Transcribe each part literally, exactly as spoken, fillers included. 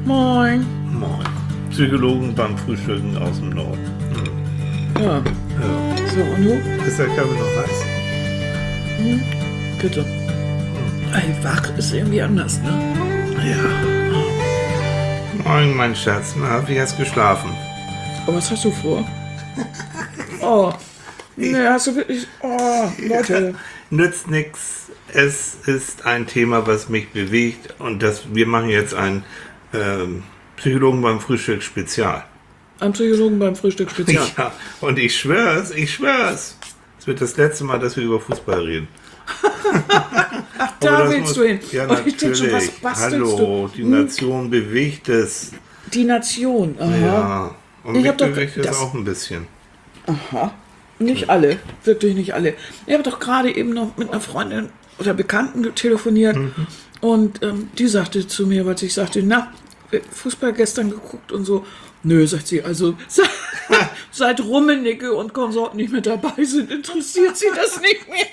Moin. Moin. Psychologen beim Frühstücken aus dem Norden. Hm. Ja. Ja. So, und du? Ist der Kaffee noch heiß? Hm. Bitte. Hm. Ey, wach ist irgendwie anders, ne? Ja. Moin, mein Schatz. Na, wie hast du geschlafen? Oh, was hast du vor? Oh. Ne, hast du wirklich... Oh, Leute. Nützt nix. Es ist ein Thema, was mich bewegt und das, wir machen jetzt ein ähm, Psychologen beim Frühstück Spezial. Ein Psychologen beim Frühstück Spezial. Ja, und ich schwör's, ich schwör's. Es wird das letzte Mal, dass wir über Fußball reden. Ach, da willst muss, du hin. Ja, oh, ich denk natürlich. schon, was bastelst Hallo, du? die Nation hm? bewegt es. Die Nation, aha. Ja, und ich mich hab doch, bewegt es das, auch ein bisschen. Aha. Nicht alle, wirklich nicht alle. Ich habe doch gerade eben noch mit einer Freundin oder Bekannten telefoniert mhm. und ähm, die sagte zu mir, weil ich sagte, na, Fußball gestern geguckt und so. Nö, sagt sie, also seit Rummenigge und Konsorten nicht mehr dabei sind, interessiert sie das nicht mehr.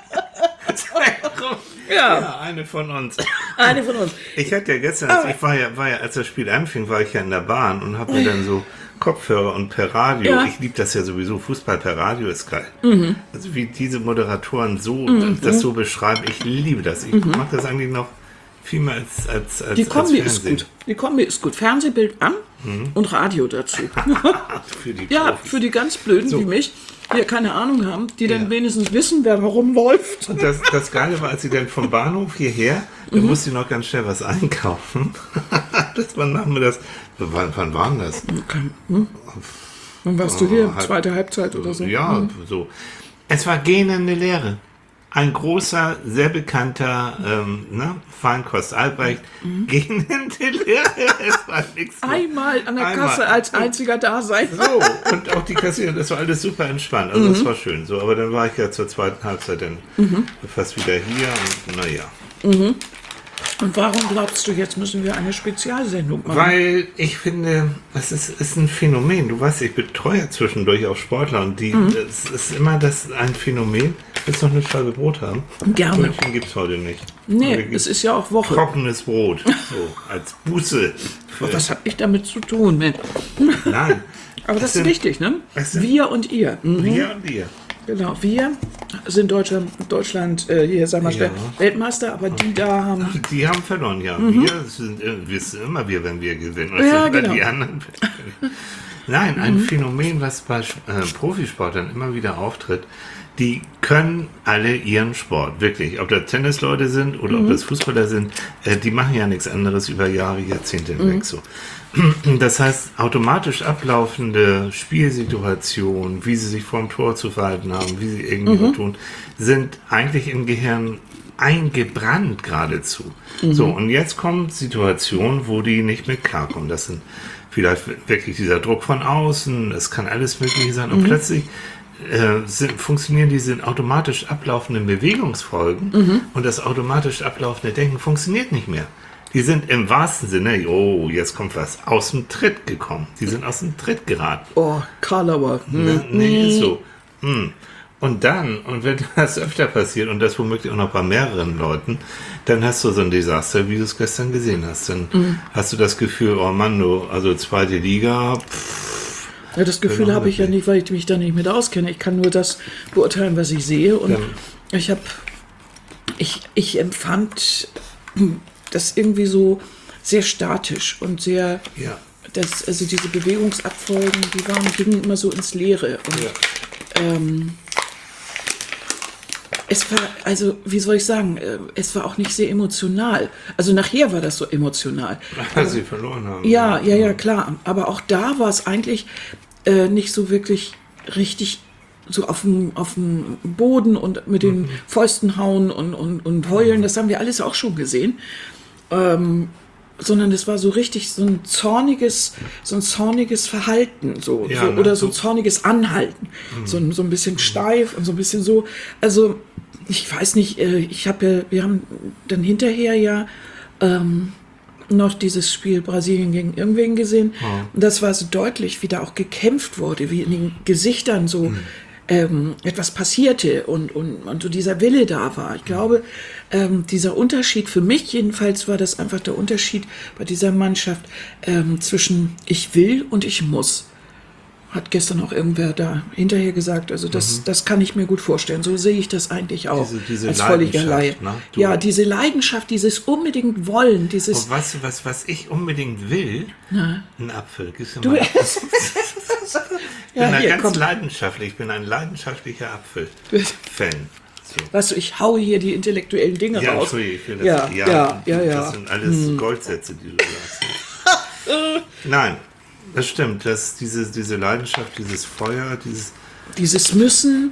Ja. ja, eine von uns. Eine von uns. Ich hatte ja gestern, als ich war ja, war ja, als das Spiel anfing, war ich ja in der Bahn und habe mir dann so Kopfhörer und per Radio, ja. Ich liebe das ja sowieso, Fußball per Radio ist geil. Mhm. Also wie diese Moderatoren so mhm. das so beschreiben, ich liebe das. Ich mhm. mache das eigentlich noch viel mehr als, als, als Die Kombi als ist gut. Die Kombi ist gut. Fernsehbild an mhm. und Radio dazu. Für die ja, Profis. für die ganz Blöden so. Wie mich, die ja keine Ahnung haben, die ja. dann wenigstens wissen, wer warum läuft. Und das, das Geile war, als sie dann vom Bahnhof hierher, mhm. da musste ich noch ganz schnell was einkaufen. Das war nachmittags. Wann, wann war denn das? Okay. Hm? Wann warst oh, du hier? Halb, Zweite Halbzeit oder so? Ja, mhm. so. Es war gähnende Leere. Ein großer, sehr bekannter ähm, ne, Feinkost Albrecht, mhm. gähnende Leere. Es war nichts. Einmal an der Einmal. Kasse als einziger da sein. So, und auch die Kassiererin, das war alles super entspannt. Also, mhm. das war schön. So, aber dann war ich ja zur zweiten Halbzeit dann mhm. fast wieder hier und naja. Mhm. Und warum glaubst du, jetzt müssen wir eine Spezialsendung machen? Weil ich finde, es ist, ist ein Phänomen. Du weißt, ich betreue zwischendurch auch Sportler und die, mhm. es ist immer das ein Phänomen. Willst du noch eine Scheibe Brot haben? Gerne. Brötchen gibt es heute nicht. Nee, es ist ja auch Woche. Trockenes Brot, so als Buße. Was habe ich damit zu tun? Mensch? Nein. Aber das sind, ist wichtig, ne? Wir und ihr. Mhm. Wir und ihr. Genau, wir sind Deutschland, Deutschland äh, hier, sagen wir mal, ja. Weltmeister, aber die da haben... Die haben verloren, ja. Mhm. Wir sind, wir sind immer wir, wenn wir gewinnen. Und ja, sind genau. Die anderen. Nein, ein mhm. Phänomen, was bei äh, Profisportlern immer wieder auftritt, die können alle ihren Sport, wirklich. Ob das Tennisleute sind oder mhm. ob das Fußballer sind, äh, die machen ja nichts anderes über Jahre, Jahrzehnte hinweg mhm. so. Das heißt, automatisch ablaufende Spielsituationen, wie sie sich vorm Tor zu verhalten haben, wie sie irgendwie mhm. tun, sind eigentlich im Gehirn eingebrannt geradezu. Mhm. So, und jetzt kommen Situationen, wo die nicht mehr klarkommen. Das sind vielleicht wirklich dieser Druck von außen, es kann alles Mögliche sein. Und mhm. plötzlich äh, sind, funktionieren diese automatisch ablaufenden Bewegungsfolgen mhm. und das automatisch ablaufende Denken funktioniert nicht mehr. Die sind im wahrsten Sinne, oh, jetzt kommt was, aus dem Tritt gekommen. Die sind aus dem Tritt geraten. Oh, Karlauer. Hm. Ne, nee, ist so. Hm. Und dann, und wenn das öfter passiert, und das womöglich auch noch bei mehreren Leuten, dann hast du so ein Desaster, wie du es gestern gesehen hast. Dann mhm. hast du das Gefühl, oh Mann, du, also zweite Liga, pff, ja, das Gefühl habe ich ja nicht, weil ich mich da nicht mit auskenne. Ich kann nur das beurteilen, was ich sehe. Und ja. ich habe, ich, ich empfand das irgendwie so sehr statisch und sehr, ja. das, also diese Bewegungsabfolgen, die waren, gingen immer so ins Leere. Und, ja. ähm, es war, also, wie soll ich sagen, es war auch nicht sehr emotional. Also nachher war das so emotional. Weil sie verloren haben. Ja, ja, ja, klar. Aber auch da war es eigentlich äh, nicht so wirklich richtig so auf dem, auf dem Boden und mit den mhm. Fäusten hauen und, und, und heulen. Das haben wir alles auch schon gesehen. Ähm, sondern es war so richtig so ein zorniges, so ein zorniges Verhalten, so, ja, so oder so ein zorniges Anhalten, mhm. so, so ein bisschen mhm. steif und so ein bisschen so. Also ich weiß nicht, ich habe ja, wir haben dann hinterher ja ähm, noch dieses Spiel Brasilien gegen irgendwen gesehen. Mhm. Und das war so deutlich, wie da auch gekämpft wurde, wie in den Gesichtern so mhm. ähm, etwas passierte und, und, und so dieser Wille da war. Ich glaube, ähm, dieser Unterschied, für mich jedenfalls war das einfach der Unterschied bei dieser Mannschaft ähm, zwischen ich will und ich muss. Hat gestern auch irgendwer da hinterher gesagt. Also das, mhm. das kann ich mir gut vorstellen. So sehe ich das eigentlich auch. Diese, diese als völliger Laie. Ne? Ja, diese Leidenschaft, dieses unbedingt Wollen, dieses. Und weißt du, was, was ich unbedingt will? Na? Ein Apfel. Gibst du du, mal Apfel? Ich bin ja, da hier, ganz komm. leidenschaftlich. Ich bin ein leidenschaftlicher Apfel-Fan. So. Weißt du, ich haue hier die intellektuellen Dinge Ja, raus. Ich will das, ja, ja, ja, ja, ja. Das sind alles hm. Goldsätze, die du sagst. Nein. Das stimmt, dass diese, diese Leidenschaft, dieses Feuer, dieses... Dieses Müssen.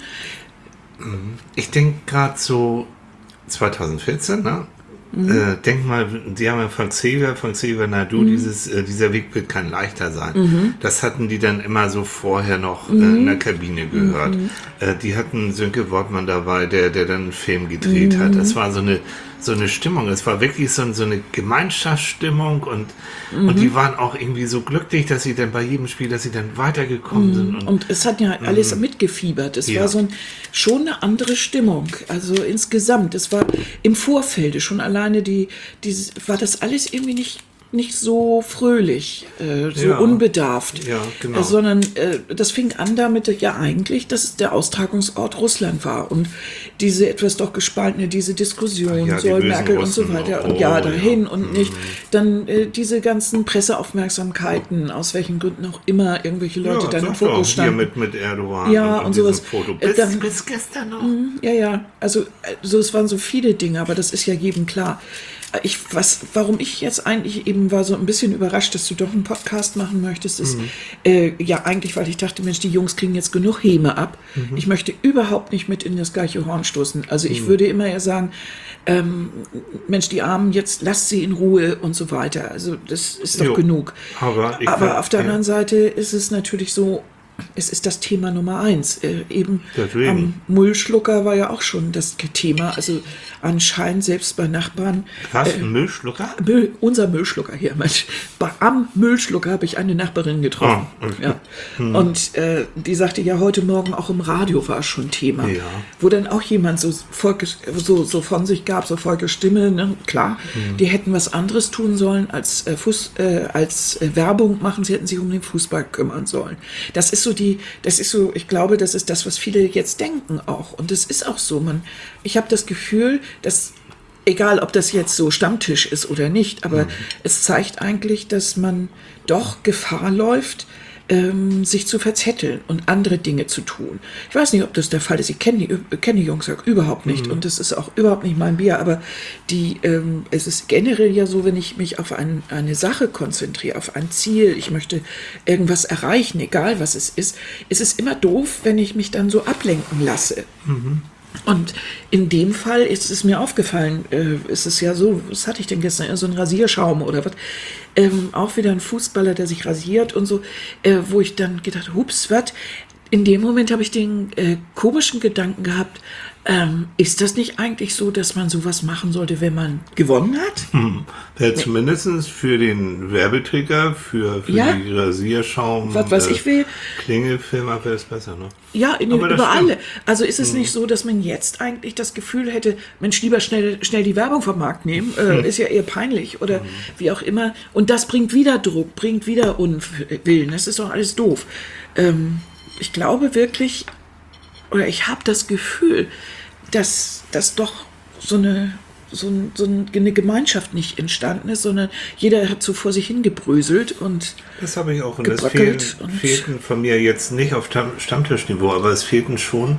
Ich denke gerade so zwanzig vierzehn, ne? Mhm. Äh, denk mal, die haben ja von Xavier, von Xavier Naidoo, mhm. dieses, äh, dieser Weg wird kein leichter sein. Mhm. Das hatten die dann immer so vorher noch mhm. äh, in der Kabine gehört. Mhm. Äh, die hatten Sönke Wortmann dabei, der, der dann einen Film gedreht mhm. hat. Das war so eine, so eine Stimmung. Es war wirklich so, so eine Gemeinschaftsstimmung und, mhm. und die waren auch irgendwie so glücklich, dass sie dann bei jedem Spiel, dass sie dann weitergekommen mhm. sind. Und, und es hat ja alles mhm. mitgefiebert. Es ja. war so ein, schon eine andere Stimmung. Also insgesamt. Es war im Vorfeld schon alleine die, die war das alles irgendwie nicht nicht so fröhlich, äh, so ja. unbedarft, ja, genau. äh, sondern äh, das fing an damit, ja eigentlich, dass es der Austragungsort Russland war und diese etwas doch gespaltene, diese Diskussion, ja, soll Merkel und so weiter oh, und ja, dahin ja. und mhm. nicht, dann äh, diese ganzen Presseaufmerksamkeiten, aus welchen Gründen auch immer irgendwelche Leute ja, dann im Fokus standen. Hier mit, mit Erdogan ja, und, und sowas. Foto. Bis, äh, dann, bis gestern noch. Mh, ja, ja, also so, es waren so viele Dinge, aber das ist ja jedem klar. Ich, was, warum ich jetzt eigentlich eben war so ein bisschen überrascht, dass du doch einen Podcast machen möchtest, ist mhm. äh, ja eigentlich, weil ich dachte, Mensch, die Jungs kriegen jetzt genug Häme ab. Mhm. Ich möchte überhaupt nicht mit in das gleiche Horn stoßen. Also ich mhm. würde immer eher sagen, ähm, Mensch, die Armen, jetzt lasst sie in Ruhe und so weiter. Also das ist doch jo, genug. Aber, ich aber war, auf der ja. anderen Seite ist es natürlich so, es ist das Thema Nummer eins. Äh, eben am Müllschlucker war ja auch schon das Thema. Also anscheinend selbst bei Nachbarn. Was? Äh, ein Müllschlucker? Müll, unser Müllschlucker hier. Mensch. Bei, am Müllschlucker habe ich eine Nachbarin getroffen. Oh, okay. ja. hm. Und äh, die sagte ja, heute Morgen auch im Radio war es schon Thema. Ja. Wo dann auch jemand so, Volke, so, so von sich gab, so Volke Stimme, ne? Klar, hm. die hätten was anderes tun sollen als, äh, Fuß, äh, als äh, Werbung machen. Sie hätten sich um den Fußball kümmern sollen. Das ist so die, das ist so, ich glaube, das ist das, was viele jetzt denken auch. Und das ist auch so. Man, ich habe das Gefühl, dass, egal ob das jetzt so Stammtisch ist oder nicht, aber mhm. es zeigt eigentlich, dass man doch Gefahr läuft, ähm, sich zu verzetteln und andere Dinge zu tun. Ich weiß nicht, ob das der Fall ist. Ich kenne die, kenn die Jungs ja überhaupt nicht mhm. und das ist auch überhaupt nicht mein Bier, aber die, ähm, es ist generell ja so, wenn ich mich auf ein, eine Sache konzentriere, auf ein Ziel, ich möchte irgendwas erreichen, egal was es ist, ist es immer doof, wenn ich mich dann so ablenken lasse. Mhm. Und in dem Fall ist es mir aufgefallen, äh, ist es ja so, was hatte ich denn gestern, so ein Rasierschaum oder was, ähm, auch wieder ein Fußballer, der sich rasiert und so, äh, wo ich dann gedacht, hups, was, in dem Moment habe ich den äh, komischen Gedanken gehabt, ähm, ist das nicht eigentlich so, dass man sowas machen sollte, wenn man gewonnen hat? Hm. Ja, zumindest für den Werbeträger, für, für ja. die Rasierschaum, was, was äh, ich will. Klingelfilm, wäre es besser, ne? Ja, in, über alle. Also ist es hm. nicht so, dass man jetzt eigentlich das Gefühl hätte, Mensch, lieber schnell, schnell die Werbung vom Markt nehmen, äh, hm. ist ja eher peinlich oder hm. wie auch immer. Und das bringt wieder Druck, bringt wieder Unwillen. Das ist doch alles doof. Ähm, ich glaube wirklich, oder ich habe das Gefühl, dass das doch so eine, so, ein, so eine Gemeinschaft nicht entstanden ist, sondern jeder hat so vor sich hingebröselt und das habe ich auch. Und es fehlten, fehlten von mir jetzt nicht auf Stammtischniveau, aber es fehlten schon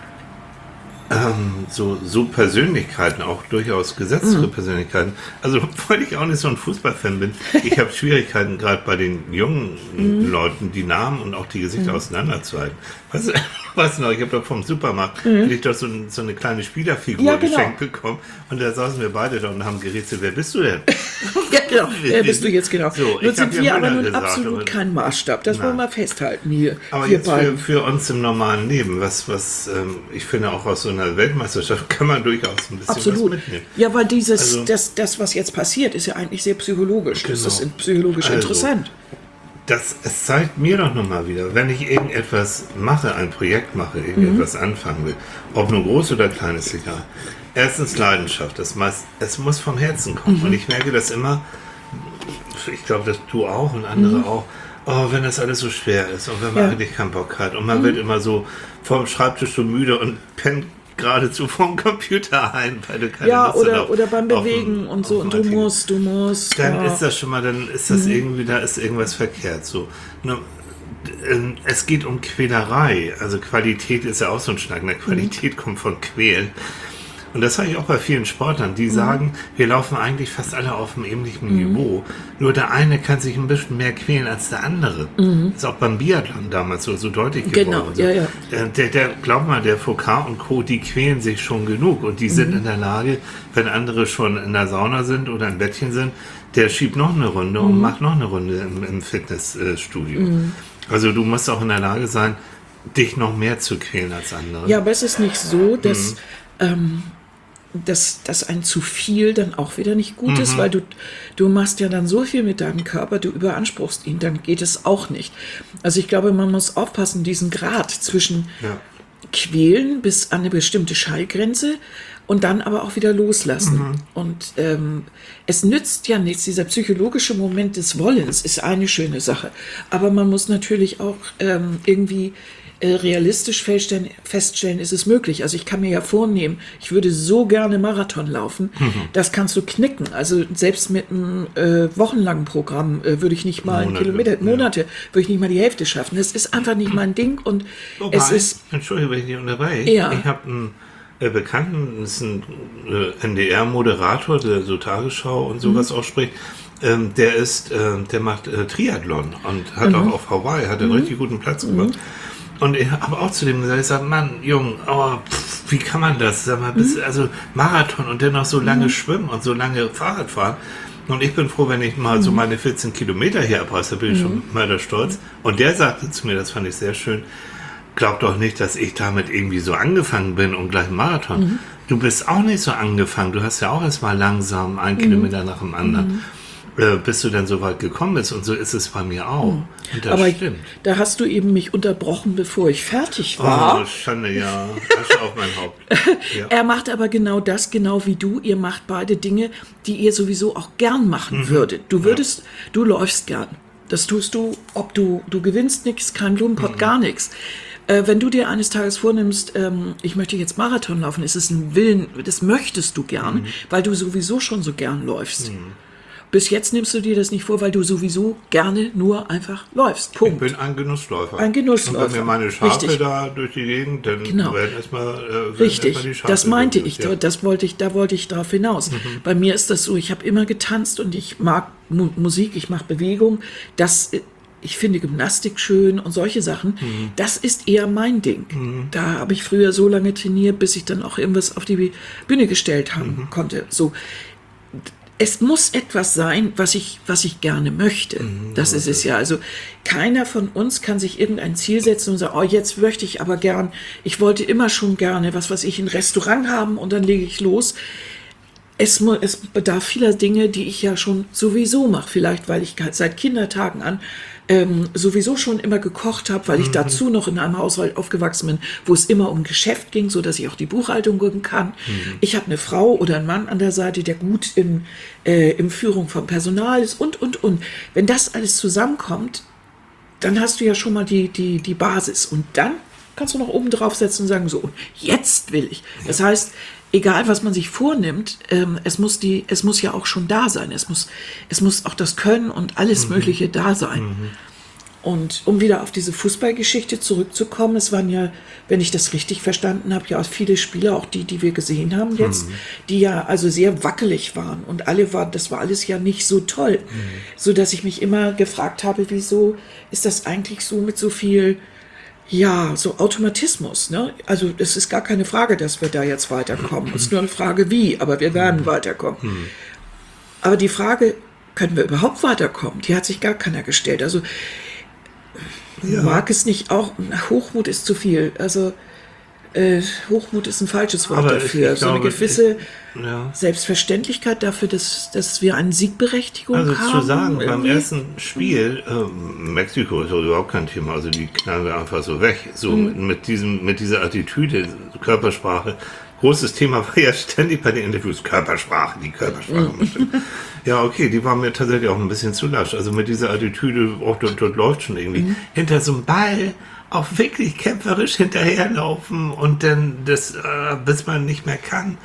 ähm, so, so Persönlichkeiten, auch durchaus gesetztere mhm. Persönlichkeiten. Also, weil ich auch nicht so ein Fußballfan bin, ich habe Schwierigkeiten, gerade bei den jungen mhm. Leuten, die Namen und auch die Gesichter mhm. auseinanderzuhalten. Weißt du, weißt du noch, ich habe doch vom Supermarkt mhm. ich doch so, so eine kleine Spielerfigur ja, genau. geschenkt bekommen und da saßen wir beide da und haben gerätselt, wer bist du denn? Ja, genau, wer bist du jetzt genau? So, nun sind wir ja aber nun gesagt, absolut aber, kein Maßstab, das nein. wollen wir festhalten hier. Aber hier jetzt für, für uns im normalen Leben, was, was ähm, ich finde auch aus so einer Weltmeisterschaft kann man durchaus ein bisschen absolut. was mitnehmen. Ja, weil dieses, also, das, das, was jetzt passiert, ist ja eigentlich sehr psychologisch. Genau. Das ist psychologisch also, interessant. das, es zeigt mir doch nochmal wieder, wenn ich irgendetwas mache, ein Projekt mache, irgendetwas mhm. anfangen will, ob nur groß oder klein ist egal. Erstens Leidenschaft, das meist, es muss vom Herzen kommen. Mhm. Und ich merke das immer, ich glaube, dass du auch und andere mhm. auch, oh, wenn das alles so schwer ist und wenn man ja. eigentlich keinen Bock hat und man mhm. wird immer so vom Schreibtisch so müde und pennt geradezu vom Computer ein, weil du keine ja, Lust oder, auf, oder beim Bewegen auf, und so und du musst, du musst. Dann ja. ist das schon mal, dann ist das mhm. irgendwie, da ist irgendwas verkehrt. So. Ne, es geht um Quälerei. Also Qualität ist ja auch so ein Schnack. Ne? Qualität mhm. kommt von Quälen. Und das habe ich auch bei vielen Sportlern, die mhm. sagen, wir laufen eigentlich fast alle auf einem ähnlichen mhm. Niveau. Nur der eine kann sich ein bisschen mehr quälen als der andere. Mhm. Das ist auch beim Biathlon damals so, so deutlich geworden. Genau, ja, ja. Der, der, glaub mal, der Foucault und Co., die quälen sich schon genug. Und die mhm. sind in der Lage, wenn andere schon in der Sauna sind oder im Bettchen sind, der schiebt noch eine Runde mhm. und macht noch eine Runde im, im Fitnessstudio. Mhm. Also du musst auch in der Lage sein, dich noch mehr zu quälen als andere. Ja, aber es ist nicht so, dass... Mhm. Ähm, dass, dass ein zu viel dann auch wieder nicht gut mhm. ist, weil du, du machst ja dann so viel mit deinem Körper, du überanspruchst ihn, dann geht es auch nicht. Also ich glaube, man muss aufpassen, diesen Grad zwischen ja. quälen bis an eine bestimmte Schallgrenze und dann aber auch wieder loslassen. Mhm. Und ähm, es nützt ja nichts, dieser psychologische Moment des Wollens ist eine schöne Sache, aber man muss natürlich auch ähm, irgendwie realistisch feststellen, feststellen, ist es möglich. Also ich kann mir ja vornehmen, ich würde so gerne Marathon laufen, mhm. das kannst du knicken. Also selbst mit einem äh, wochenlangen Programm äh, würde ich nicht mal Monate, einen Kilometer, Monate, ja. würde ich nicht mal die Hälfte schaffen. Das ist einfach nicht mein Ding und Wobei, es ist... Entschuldigung, wenn ich nicht unterbreche. Ja. Ich habe einen äh, Bekannten, das ist ein äh, N D R-Moderator, der so Tagesschau und sowas mhm. ausspricht. Ähm, der ist, äh, der macht äh, Triathlon und hat mhm. auch auf Hawaii, hat einen mhm. richtig guten Platz gemacht. Mhm. Und ich habe auch zu dem gesagt, ich sage, Mann, Jung, oh, pff, wie kann man das? Sag mal, bis, mhm. also Marathon und dennoch so lange mhm. schwimmen und so lange Fahrrad fahren. Und ich bin froh, wenn ich mal mhm. so meine vierzehn Kilometer hier abreiße, da bin ich mhm. schon mörderstolz. Und der sagte zu mir, das fand ich sehr schön, glaub doch nicht, dass ich damit irgendwie so angefangen bin und gleich einen Marathon. Mhm. Du bist auch nicht so angefangen. Du hast ja auch erst mal langsam einen mhm. Kilometer nach dem anderen. Mhm. Bis du dann so weit gekommen bist. Und so ist es bei mir auch. Mhm. Und das Aber stimmt. Da hast du eben mich unterbrochen, bevor ich fertig war. Oh, Schande, ja. Asche auf mein Haupt. Ja. Er macht aber genau das, genau wie du. Ihr macht beide Dinge, die ihr sowieso auch gern machen mhm. würdet. Du würdest, ja. du läufst gern. Das tust du, ob du, du gewinnst nichts, kein Blumenpott, mhm. gar nichts. Äh, wenn du dir eines Tages vornimmst, ähm, ich möchte jetzt Marathon laufen, ist es ein Willen, das möchtest du gern, mhm. weil du sowieso schon so gern läufst. Mhm. Bis jetzt nimmst du dir das nicht vor, weil du sowieso gerne nur einfach läufst. Punkt. Ich bin ein Genussläufer. Ein Genussläufer. Und wenn mir meine Schafe Richtig. Da durch die Gegend, dann genau. werden erstmal äh, Richtig, erst die Schafe das meinte ich. Ja. Das wollte ich, da wollte ich drauf hinaus. Mhm. Bei mir ist das so, ich habe immer getanzt und ich mag Mu- Musik, ich mache Bewegung. Das, ich finde Gymnastik schön und solche Sachen. Mhm. Das ist eher mein Ding. Mhm. Da habe ich früher so lange trainiert, bis ich dann auch irgendwas auf die Bühne gestellt haben mhm. konnte. So. Es muss etwas sein, was ich, was ich gerne möchte. Mhm, das ist es ja. Also keiner von uns kann sich irgendein Ziel setzen und sagen, oh, jetzt möchte ich aber gern, ich wollte immer schon gerne, was weiß ich, ein Restaurant haben und dann lege ich los. Es, es bedarf vieler Dinge, die ich ja schon sowieso mache. Vielleicht, weil ich seit Kindertagen an ähm, sowieso schon immer gekocht habe, weil ich mhm. dazu noch in einem Haushalt aufgewachsen bin, wo es immer um Geschäft ging, so dass ich auch die Buchhaltung gucken kann. Mhm. Ich habe eine Frau oder einen Mann an der Seite, der gut in, äh, in Führung von Personal ist und, und, und. Wenn das alles zusammenkommt, dann hast du ja schon mal die, die, die Basis. Und dann kannst du noch oben drauf setzen und sagen, so, jetzt will ich. Ja. Das heißt, egal was man sich vornimmt, ähm, es muss die, es muss ja auch schon da sein. Es muss, es muss auch das Können und alles mhm. Mögliche da sein. Mhm. Und um wieder auf diese Fußballgeschichte zurückzukommen, es waren ja, wenn ich das richtig verstanden habe, ja auch viele Spieler, auch die, die wir gesehen haben jetzt, mhm. die ja also sehr wackelig waren und alle waren, das war alles ja nicht so toll, mhm. so dass ich mich immer gefragt habe, wieso ist das eigentlich so mit so viel, ja, so Automatismus, ne? Also es ist gar keine Frage, dass wir da jetzt weiterkommen. Es ist nur eine Frage, wie, aber wir werden mhm. weiterkommen. Mhm. Aber die Frage, können wir überhaupt weiterkommen, die hat sich gar keiner gestellt. Also ja. mag es nicht auch, Hochmut ist zu viel. Also äh, Hochmut ist ein falsches Wort Aber dafür. ich, ich so eine glaube, gewisse ich, ja. Selbstverständlichkeit dafür, dass, dass wir eine Siegberechtigung also haben. Also zu sagen, irgendwie. beim ersten Spiel, äh, Mexiko ist überhaupt kein Thema, also die knallen wir einfach so weg. So mhm. mit, diesem, mit dieser Attitüde, Körpersprache. Großes Thema war ja ständig bei den Interviews Körpersprache, die Körpersprache. Mhm. Ja, okay, die war mir tatsächlich auch ein bisschen zu lasch. Also mit dieser Attitüde, auch dort, dort läuft schon irgendwie. Mhm. Hinter so einem Ball auch wirklich kämpferisch hinterherlaufen und dann das, äh, bis man nicht mehr kann.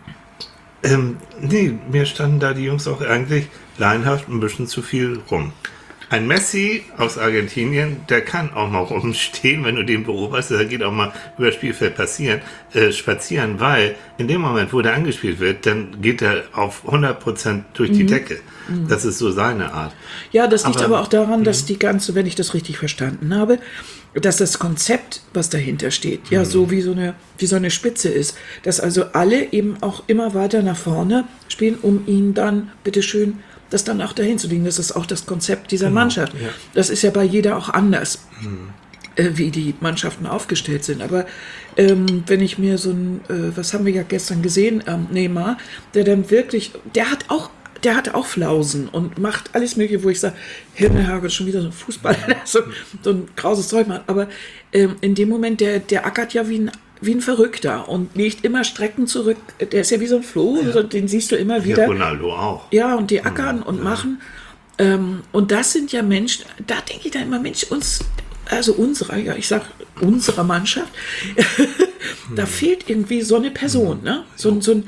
Ähm, nee, mir standen da die Jungs auch eigentlich laienhaft ein bisschen zu viel rum. Ein Messi aus Argentinien, der kann auch mal rumstehen, wenn du den beobachtest, der geht auch mal über das Spielfeld passieren, äh, spazieren, weil in dem Moment, wo der angespielt wird, dann geht er auf hundert Prozent durch die mhm. Decke. Das ist so seine Art. Ja, das liegt aber, aber auch daran, dass mh. die ganze, wenn ich das richtig verstanden habe, dass das Konzept, was dahinter steht, ja, mhm. so wie so eine, wie so eine Spitze ist, dass also alle eben auch immer weiter nach vorne spielen, um ihn dann, bitteschön, das dann auch dahin zu legen. Das ist auch das Konzept dieser genau, Mannschaft. Ja. Das ist ja bei jeder auch anders, mhm. äh, wie die Mannschaften aufgestellt sind. Aber ähm, wenn ich mir so ein, äh, was haben wir ja gestern gesehen, ähm, Neymar, der dann wirklich, der hat auch der hat auch Flausen und macht alles Mögliche, wo ich sage, Himmel, Herrgott, schon wieder so ein Fußballer, der so, so ein krauses Zeug macht. Aber ähm, in dem Moment, der, der ackert ja wie ein, wie ein Verrückter und legt immer Strecken zurück. Der ist ja wie so ein Floh, ja. Den siehst du immer wieder. Ja, Ronaldo auch. Ja, und die ackern mhm. und ja. machen. Ähm, und das sind ja Menschen, da denke ich dann immer, Mensch, uns, also unserer, ja, ich sag unserer Mannschaft, da mhm. fehlt irgendwie so eine Person, ne? So, so ein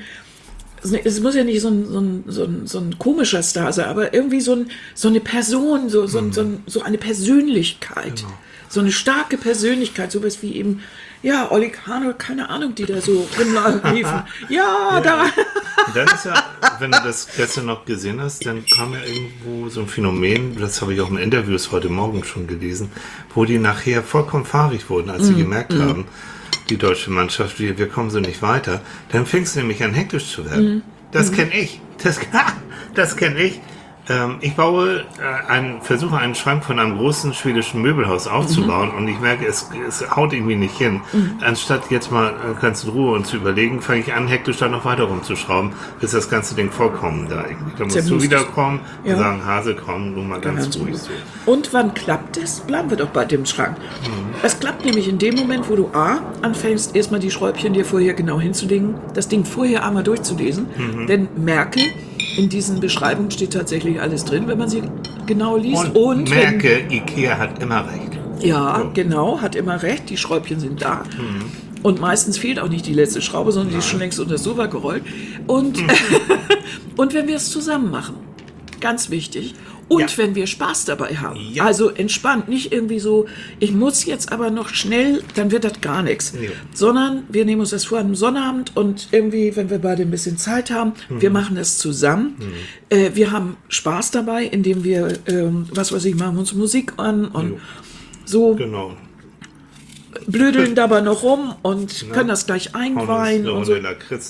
es muss ja nicht so ein, so ein, so ein, so ein komischer Star sein, aber irgendwie so, ein, so eine Person, so, so, mhm. so, ein, so eine Persönlichkeit. Genau. So eine starke Persönlichkeit, sowas wie eben, ja, Oli Kahn, keine Ahnung, die da so rumliefen. Ja, ja, da. Dann ist ja, wenn du das gestern noch gesehen hast, dann kam ja irgendwo so ein Phänomen, das habe ich auch in Interviews heute Morgen schon gelesen, wo die nachher vollkommen fahrig wurden, als sie mm, gemerkt mm. haben, die deutsche Mannschaft, wir, wir kommen so nicht weiter, dann fängst du nämlich an, hektisch zu werden. Mhm. Das mhm. kenne ich. Das, das kenne ich. Ähm, ich baue, äh, einen, versuche einen Schrank von einem großen schwedischen Möbelhaus aufzubauen mhm. und ich merke, es, es haut irgendwie nicht hin. Mhm. Anstatt jetzt mal äh, ganz in Ruhe und zu überlegen, fange ich an, hektisch da noch weiter rumzuschrauben, bis das ganze Ding vollkommen da irgendwie. Da musst du wiederkommen ja. und sagen, Hase, komm, nur mal ganz, ganz ruhig so. Und wann klappt es? Bleiben wir doch bei dem Schrank. Mhm. Es klappt nämlich in dem Moment, wo du A, anfängst, erstmal die Schräubchen dir vorher genau hinzulegen, das Ding vorher einmal durchzulesen, mhm. denn merke, in diesen Beschreibungen steht tatsächlich alles drin, wenn man sie genau liest. Und, und merke, wenn, Ikea hat immer recht. Ja, so. Genau, hat immer recht. Die Schräubchen sind da. Mhm. Und meistens fehlt auch nicht die letzte Schraube, sondern Nein. die ist schon längst unter das Sofa gerollt. Und, mhm. und wenn wir es zusammen machen, ganz wichtig. Und ja. wenn wir Spaß dabei haben. Ja. Also entspannt, nicht irgendwie so, ich muss jetzt aber noch schnell, dann wird das gar nichts. Ja. Sondern wir nehmen uns das vor einem Sonnabend und irgendwie, wenn wir beide ein bisschen Zeit haben, mhm. wir machen das zusammen. Mhm. Äh, wir haben Spaß dabei, indem wir, ähm, was weiß ich, machen uns Musik an und ja. so. Genau. Blödeln dabei noch rum und ja. können das gleich einweihen und so.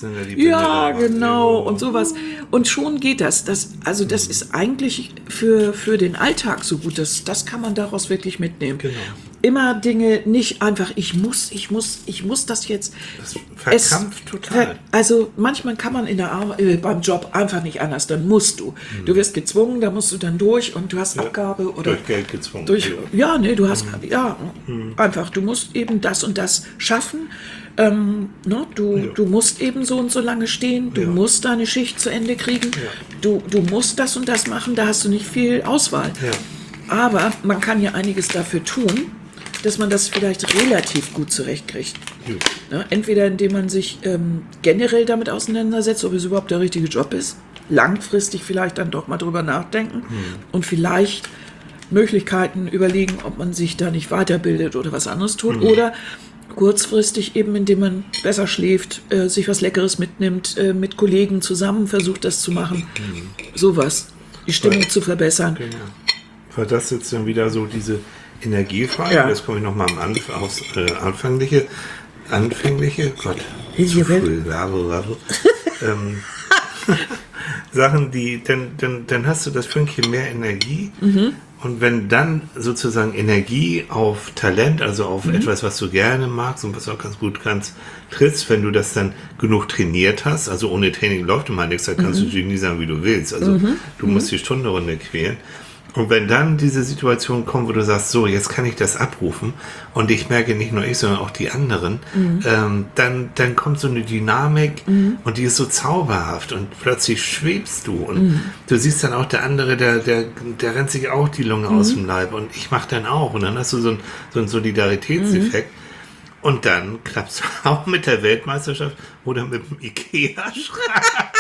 Ja, genau und sowas. Und schon geht das. das also das mhm. ist eigentlich für, für den Alltag so gut. Das, das kann man daraus wirklich mitnehmen. Genau. Immer Dinge nicht einfach, ich muss, ich muss, ich muss das jetzt. Das verkrampft es, total. Also manchmal kann man in der Ar- äh, beim Job einfach nicht anders, dann musst du. Mhm. Du wirst gezwungen, da musst du dann durch und du hast ja, Abgabe oder. Durch Geld gezwungen. Durch, ja, nee, du hast, mhm. ja, mhm. einfach, du musst eben das und das schaffen. Ähm, ne, du, ja. du musst eben so und so lange stehen, du ja. musst deine Schicht zu Ende kriegen, ja. du, du musst das und das machen, da hast du nicht viel Auswahl. Ja. Aber man kann ja einiges dafür tun, dass man das vielleicht relativ gut zurechtkriegt. Ja. Ne, entweder indem man sich ähm, generell damit auseinandersetzt, ob es überhaupt der richtige Job ist, langfristig vielleicht dann doch mal drüber nachdenken mhm. und vielleicht Möglichkeiten überlegen, ob man sich da nicht weiterbildet oder was anderes tut mhm. oder kurzfristig eben, indem man besser schläft, äh, sich was Leckeres mitnimmt, äh, mit Kollegen zusammen versucht, das zu machen. Mhm. Sowas. Die Stimmung Weil, zu verbessern. Genau. Weil das jetzt dann wieder so diese Energiefrage, ja. das komme ich nochmal am Anf- aufs äh, Anfängliche, Anfängliche, Gott, zu früh, bravo, bravo. ähm, Sachen, die, dann, dann, dann hast du das Fünkchen mehr Energie. Mhm. Und wenn dann sozusagen Energie auf Talent, also auf mhm. etwas, was du gerne magst und was du auch ganz gut kannst, trittst, wenn du das dann genug trainiert hast, also ohne Training läuft immer nichts, dann kannst mhm. du Genie sein, wie du willst. Also mhm. du musst die Stundenrunde quälen. Und wenn dann diese Situation kommt, wo du sagst, so, jetzt kann ich das abrufen und ich merke nicht nur ich, sondern auch die anderen, mhm. ähm, dann, dann kommt so eine Dynamik mhm. und die ist so zauberhaft und plötzlich schwebst du und mhm. du siehst dann auch der andere, der, der, der rennt sich auch die Lunge mhm. aus dem Leib und ich mach dann auch und dann hast du so, ein, so einen Solidaritätseffekt. Mhm. Und dann klappst du auch mit der Weltmeisterschaft oder mit dem Ikea-Schrank.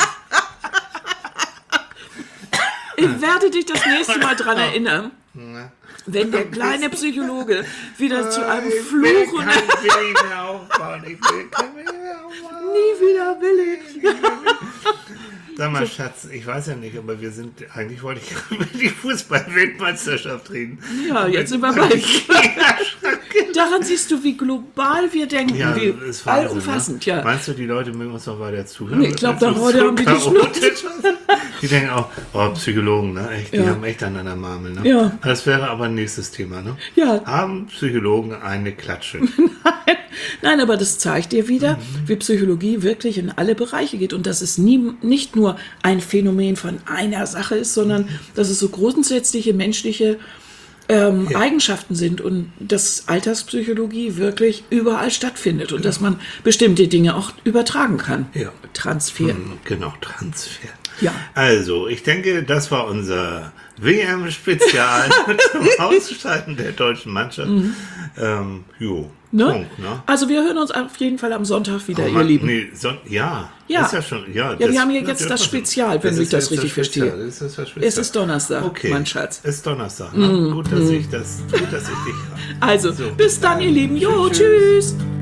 Ich werde dich das nächste Mal dran erinnern, wenn der kleine Psychologe wieder zu einem Fluch und Ich will nicht mehr aufbauen. Ich will kein mehr aufbauen. Nie wieder will ich. Sag mal, Schatz, ich weiß ja nicht, aber wir sind, eigentlich wollte ich über die Fußball-Weltmeisterschaft reden. Ja, jetzt sind wir bei. Daran siehst du, wie global wir denken, ja, wie ist Wahnsinn, allumfassend, ne? ja. Meinst du, die Leute mögen uns noch weiter zuhören? Nee, ich glaube, da heute haben wir die Schnute. Die denken auch, oh, Psychologen, ne? Echt, die ja. haben echt an einer Marmel, ne? Ja. Das wäre aber ein nächstes Thema, ne? Ja. Haben Psychologen eine Klatsche? Nein. Nein, aber das zeigt dir wieder, mhm. wie Psychologie wirklich in alle Bereiche geht und dass es nie, nicht nur ein Phänomen von einer Sache ist, sondern mhm. dass es so grundsätzliche menschliche ähm, ja. Eigenschaften sind und dass Alltagspsychologie wirklich überall stattfindet und ja. dass man bestimmte Dinge auch übertragen kann. Ja. Transfer. Mhm, genau, Transfer. Ja. Also, ich denke, das war unser W M-Spezial zum Ausscheiden der deutschen Mannschaft. Mhm. Ähm, jo. Ne? Punkt, ne? Also wir hören uns auf jeden Fall am Sonntag wieder, oh, ihr man, Lieben. Nee, Son- ja, ja. Ist ja schon. Ja, ja das, wir haben hier jetzt das, das Spezial, wenn das ich das richtig das verstehe. Ist das das es ist Donnerstag, okay. mein Schatz. Es ist Donnerstag. Ne? Mm, gut, dass mm. ich das, gut, dass ich dich habe. Also, so, bis dann, ihr Lieben. Jo, tschüss. tschüss.